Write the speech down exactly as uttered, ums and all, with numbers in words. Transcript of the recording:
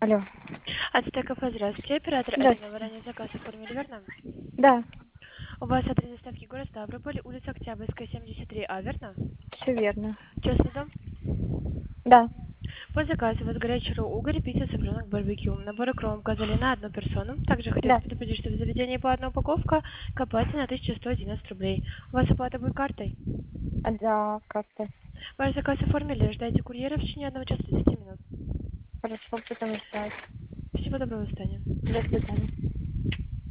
Алло. Ацтек кафе, здравствуйте. Оператор, это Здравствуйте. вы ранее заказ оформили, верно? Да, У вас адрес доставки город Ставрополь, улица Октябрьская, семьдесят три А, верно? все верно. Частный дом? Да, По заказу у вас горячий ролл, угорь, пицца, цыпленок, барбекю. Набор икром указали на одну персону. Также хотелось да, предупредить, что в заведении по одна упаковка к оплате на тысячу сто одиннадцать рублей. У вас оплата будет картой? а, да, как-то. Ваш заказ оформили, ждайте курьера в течение одного часа тридцати минут. Хорошо, потом ждать. Всего доброго, до свидания. До свидания.